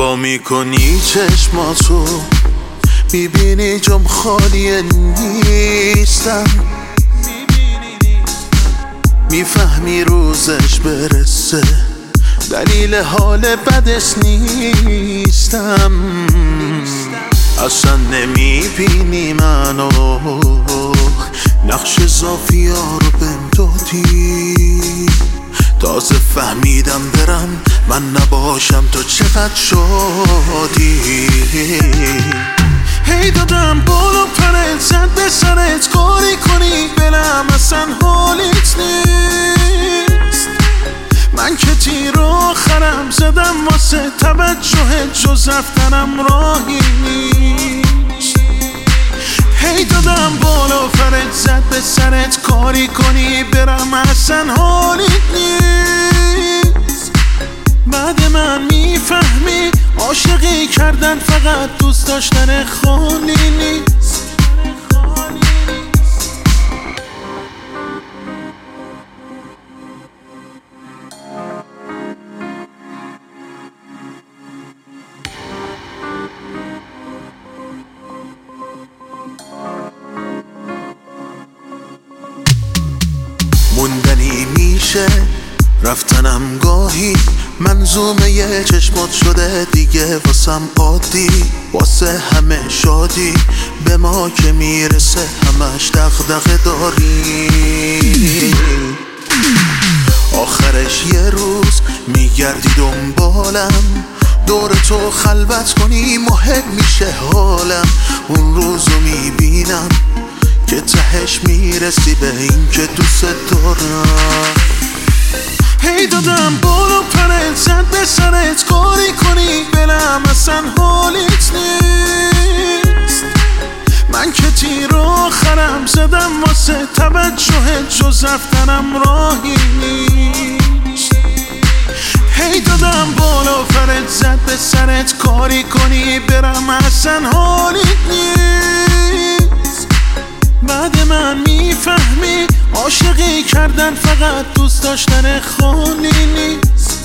وا میکنی چشماتو، میبینی جام خالی نیستم، میفهمی روزش برسه دلیل حال بدش نیستم. اصلا نمیبینی منو، نقش زافیا رو بهم دادی، تازه فهمیدم برم من نباشم تو چقدر شادی. هی دادم بالا پرت زد به سرت، کاری کنی بلم اصلا حالیت نیست. من که تیر آخرم زدم واسه توجهت، جز رفتنم راهی نیست. هی دادم بالا پرت زد به سرت، کاری کنی برم اصلا حالیت نیست. بعد من میفهمی عاشقی کردن فقط دوست داشتن خالی نیست. موندنی میشه رفتنم گاهی، منظومه یه چشمات شده دیگه واسم عادی. واسه همه شادی به ما که میرسه همش دغدغه داری. آخرش یه روز میگردی دنبالم، دور تو خلوت کنی مهم میشه حالم. اون روزو میبینم که تهش میرسی به این که دوست دارم. هی دادم بالا پرت زد به سرت، کاری کنی بلم اصلا حالیت نیست. من که تیر آخرم زدم واسه توجهت، جز رفتنم راهی نیست. هی دادم بالا پرت زد به سرت، کاری کنی برم اصلا حالیت نیست. بعد من میفهمی عاشقی کردن فقط دوست داشتن خالی نیست.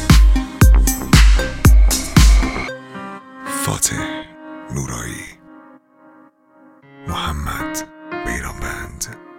فاتح نورایی، محمد بیرانبند.